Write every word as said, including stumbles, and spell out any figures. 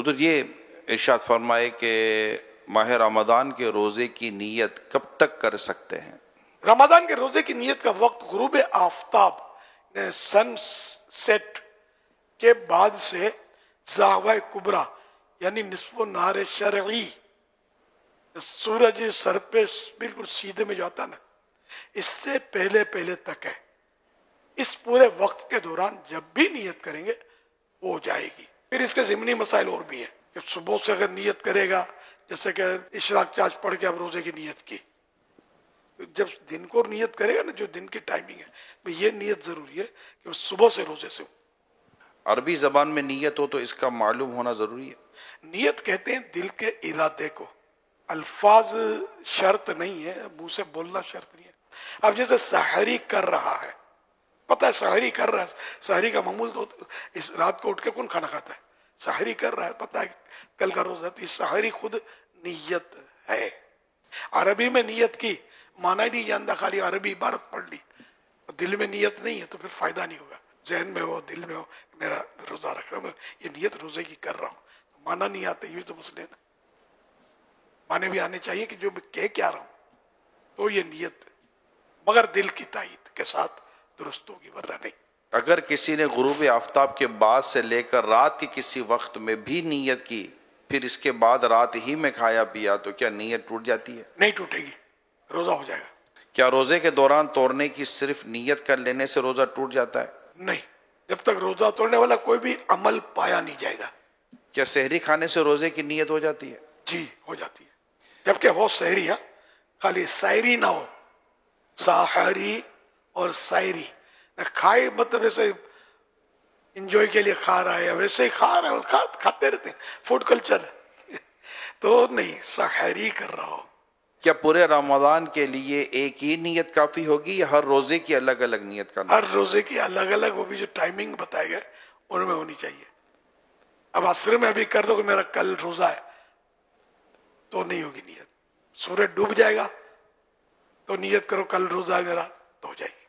حضور یہ ارشاد فرمائے کہ ماہ رمضان کے روزے کی نیت کب تک کر سکتے ہیں؟ رمضان کے روزے کی نیت کا وقت غروب آفتاب سن سیٹ کے بعد سے زاویہ کبریٰ یعنی نصف و نہار شرعی، سورج سر پہ بالکل سیدھے میں جو آتا نا، اس سے پہلے پہلے تک ہے۔ اس پورے وقت کے دوران جب بھی نیت کریں گے ہو جائے گی۔ پھر اس کے ضمنی مسائل اور بھی ہیں کہ صبح سے اگر نیت کرے گا، جیسے کہ اشراق چاش پڑھ کے اب روزے کی نیت کی، جب دن کو نیت کرے گا نا، جو دن کی ٹائمنگ ہے، تو یہ نیت ضروری ہے کہ وہ صبح سے روزے سے ہو۔ عربی زبان میں نیت ہو تو اس کا معلوم ہونا ضروری ہے۔ نیت کہتے ہیں دل کے ارادے کو، الفاظ شرط نہیں ہے، منہ سے بولنا شرط نہیں ہے۔ اب جیسے سحری کر رہا ہے، پتہ ہے سحری کر رہا ہے، سحری کا معمول تو اس رات کو اٹھ کے کون کھانا کھاتا ہے؟ سحری کر رہا ہے، پتہ ہے کل کا روزہ ہے، تو یہ سحری خود نیت ہے۔ عربی میں نیت کی معنی نہیں جانتا، خالی عربی عبارت پڑھ لی، دل میں نیت نہیں ہے تو پھر فائدہ نہیں ہوگا۔ ذہن میں ہو، دل میں ہو، میرا روزہ رکھ رہا ہوں، یہ نیت روزے کی کر رہا ہوں، معنی نہیں آتا، یہ تو مسئلہ ہے نا۔ معنی بھی آنے چاہیے کہ جو میں کہہ کیا رہا ہوں، تو یہ نیت مگر دل کی تائید کے ساتھ درست ہوگی، ورنہ نہیں۔ اگر کسی نے غروب آفتاب کے بعد سے لے کر رات کے کسی وقت میں بھی نیت کی، پھر اس کے بعد رات ہی میں کھایا پیا، تو کیا نیت ٹوٹ جاتی ہے؟ نہیں ٹوٹے گی، روزہ ہو جائے گا۔ کیا روزے کے دوران توڑنے کی صرف نیت کر لینے سے روزہ ٹوٹ جاتا ہے؟ نہیں، جب تک روزہ توڑنے والا کوئی بھی عمل پایا نہیں جائے گا۔ کیا سحری کھانے سے روزے کی نیت ہو جاتی ہے؟ جی ہو جاتی ہے، جبکہ ہو سحری، ہاں خالی سائری نہ ہو، ساحری اور سائری کھائے، مطلب ایسے انجوائے کے لیے کھا رہا ہے، ویسے ہی کھا رہا ہے، کھاتے رہتے ہیں، فوڈ کلچر ہے، تو نہیں، سحری کر رہا ہو۔ کیا پورے رمضان کے لیے ایک ہی نیت کافی ہوگی یا ہر روزے کی الگ الگ نیت کرنا؟ ہر روزے کی الگ الگ، وہ بھی جو ٹائمنگ بتائے گئے ان میں ہونی چاہیے۔ اب عصر میں ابھی کر دو کہ میرا کل روزہ ہے تو نہیں ہوگی نیت، سورج ڈوب جائے گا تو نیت کرو کل روزہ ہے میرا، تو ہو جائے گی۔